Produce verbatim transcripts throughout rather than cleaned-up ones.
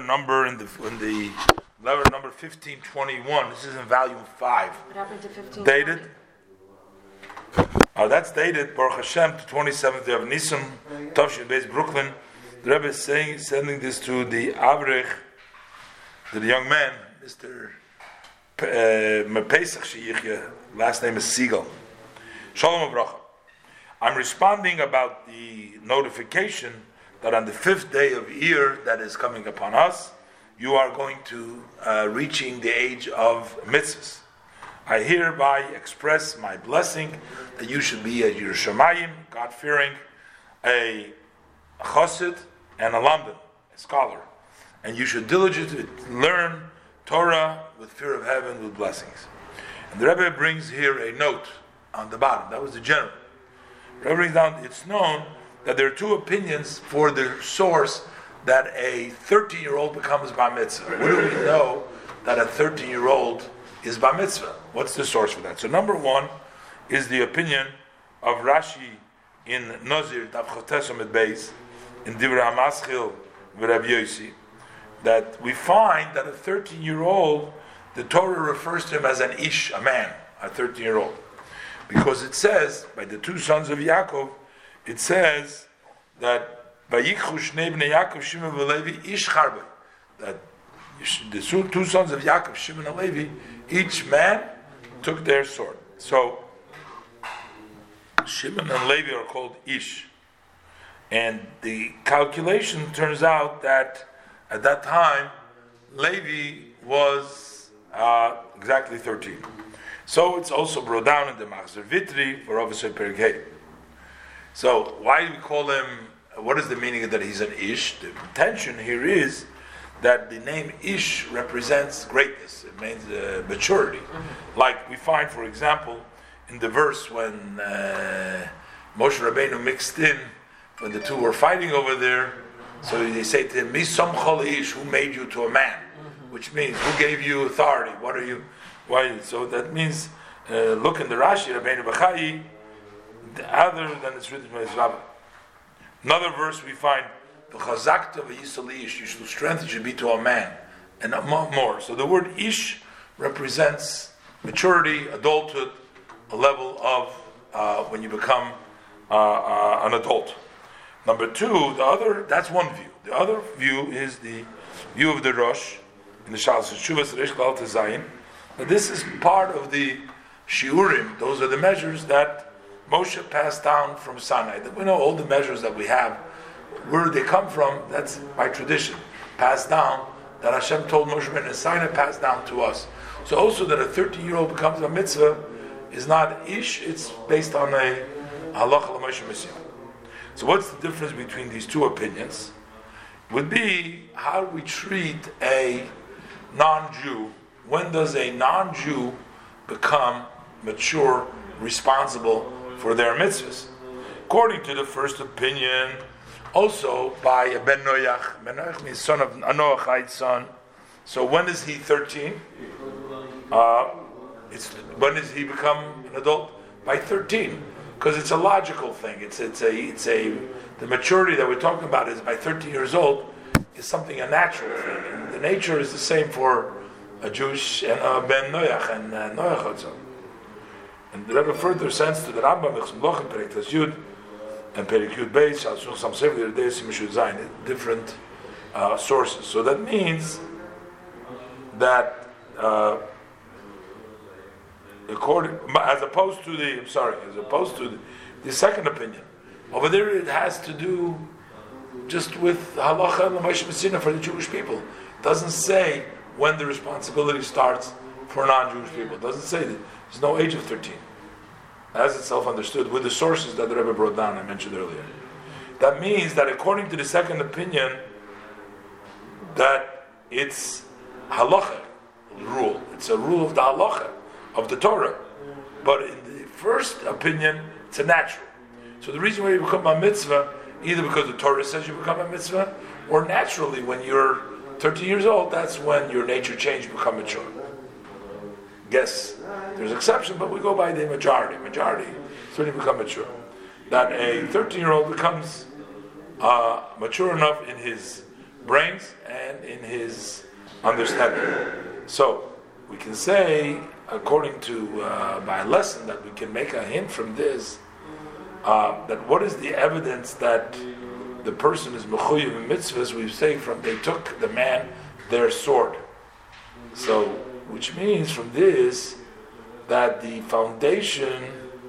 number in the in the letter number fifteen twenty-one. This is in volume five. What happened to fifteen? Dated. Uh, that's dated Baruch Hashem to twenty-seventh day of Nisan, Tavshin Beis, Brooklyn. The Rebbe is saying, sending this to the Avrech, to the young man, Mister Mepesach Sheyichya. Last name is Siegel. Shalom Avracha. I'm responding about the notification that on the fifth day of year that is coming upon us, you are going to uh, reaching the age of mitzvahs. I hereby express my blessing that you should be a Yerushalayim, God-fearing, a chassid, and a lamdan, a scholar. And you should diligently learn Torah with fear of heaven, with blessings. And the Rebbe brings here a note on the bottom. That was the general. The Rebbe brings down, it's known that there are two opinions for the source that a thirteen-year-old becomes bar mitzvah. Where do we know that a thirteen-year-old is bar mitzvah? What's the source for that? So number one is the opinion of Rashi in Nozir, Daf Chotes Amid Beis, in Divrei HaMaschil v'Rav Yosi, that we find that a thirteen-year-old, the Torah refers to him as an ish, a man, a thirteen-year-old. Because it says, by the two sons of Yaakov, it says that Vayikchu Shnei Bnei Yaakov, Shimon v'Levi, ish charbei, that the two sons of Yaakov, Shimon and Levi, each man took their sword. So Shimon and Levi are called ish. And the calculation turns out that at that time, Levi was uh, exactly thirteen. So it's also brought down in the Machzor Vitri for Ovesei Perek Hey. So why do we call him, what is the meaning of that he's an ish? The intention here is that the name ish represents greatness. It means uh, maturity. Mm-hmm. Like we find, for example, in the verse when uh, Moshe Rabbeinu mixed in, when the two were fighting over there, so they say to him, Mi samcha ish, who made you to a man? Mm-hmm. Which means, who gave you authority? What are you? Why? So that means, uh, look in the Rashi, Rabbeinu Bachai, other than it's written by his rabbi. Another verse we find, V'chazakta v'yisal ish, you should strength, you should be to a man, and more. So the word ish represents maturity, adulthood, a level of uh, when you become uh, uh, an adult. Number two, the other, that's one view. The other view is the view of the Rosh, in the Shalos Shuvas Reish Klal Tezayin. This is part of the Shiurim. Those are the measures that Moshe passed down from Sinai. We know all the measures that we have, where they come from, that's by tradition, passed down, that Hashem told Moshe Rabbeinu Sinai, passed down to us. So also that a thirteen-year-old becomes a mitzvah is not ish, it's based on a halacha l'Moshe Messiah. So what's the difference between these two opinions? Would be how we treat a non-Jew. When does a non-Jew become mature, responsible for their mitzvahs? According to the first opinion, also by Ben Noach. Ben Noach means son of Noachite's son. So when is he thirteen? Uh, it's when does he become an adult? By thirteen, because it's a logical thing. It's it's a it's a the maturity that we're talking about is by thirteen years old is something a natural thing. And the nature is the same for a Jewish and uh, Ben Noach and uh, Noach also. And the Rebbe further sends to the Rambam Mechsum Lochem Perek Tes Yud and Perek Yud Beis Shalshul Sam Sefer Deis Mishud Zayin, different uh, sources. So that means that uh, according, as opposed to the, I'm sorry, as opposed to the, the second opinion, over there it has to do just with halacha and l'Moshe Messina for the Jewish people. It doesn't say when the responsibility starts for non-Jewish people. It doesn't say that. There's no age of thirteen. As itself understood with the sources that the Rebbe brought down, I mentioned earlier. That means that according to the second opinion, that it's halacha rule. It's a rule of the halacha, of the Torah. But in the first opinion, it's a natural. So the reason why you become a mitzvah, either because the Torah says you become a mitzvah, or naturally when you're thirty years old, that's when your nature change, you become mature. Yes, there's exception, but we go by the majority. Majority, so when you become mature. That a thirteen-year-old becomes uh, mature enough in his brains and in his understanding. So we can say, according to uh, by a lesson, that we can make a hint from this, uh, that what is the evidence that the person is mechuyev in mitzvahs? We say from they took the man their sword. So, which means from this that the foundation,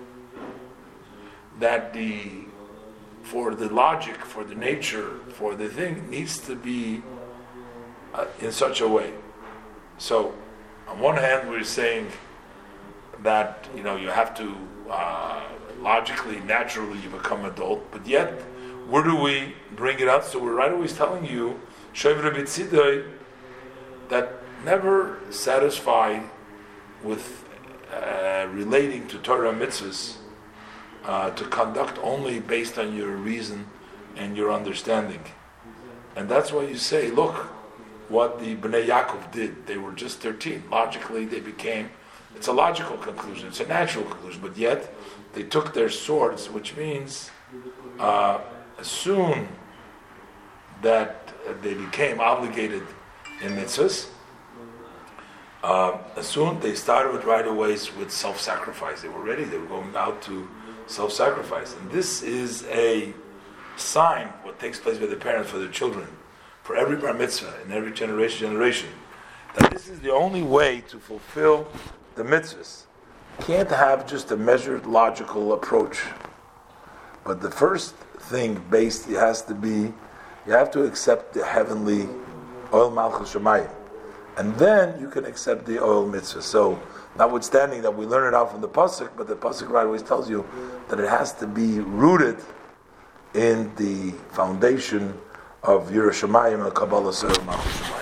that the for the logic, for the nature, for the thing needs to be uh, in such a way. So, on one hand, we're saying that you know you have to uh, logically, naturally, you become adult, but yet, where do we bring it out? So we're right always telling you, Shoiv Rabbi Tzidai, that never satisfied with uh, relating to Torah mitzvahs, uh, to conduct only based on your reason and your understanding. And that's why you say, look, what the Bnei Yaakov did. They were just thirteen. Logically, they became, it's a logical conclusion, it's a natural conclusion, but yet they took their swords, which means uh, as soon that they became obligated in mitzvahs, uh, as soon they started with right away with self-sacrifice. They were ready, they were going out to self-sacrifice. And this is a sign, what takes place by the parents for their children, for every bar mitzvah, in every generation, generation, that this is the only way to fulfill the mitzvahs. You can't have just a measured, logical approach. But the first thing based, it has to be, you have to accept the heavenly oil malchus shemayim, and then you can accept the oil mitzvah. So, notwithstanding that we learn it out from the pasuk, but the pasuk right always tells you that it has to be rooted in the foundation of Yerushalayim and Kabbalah Malchus Shemayim.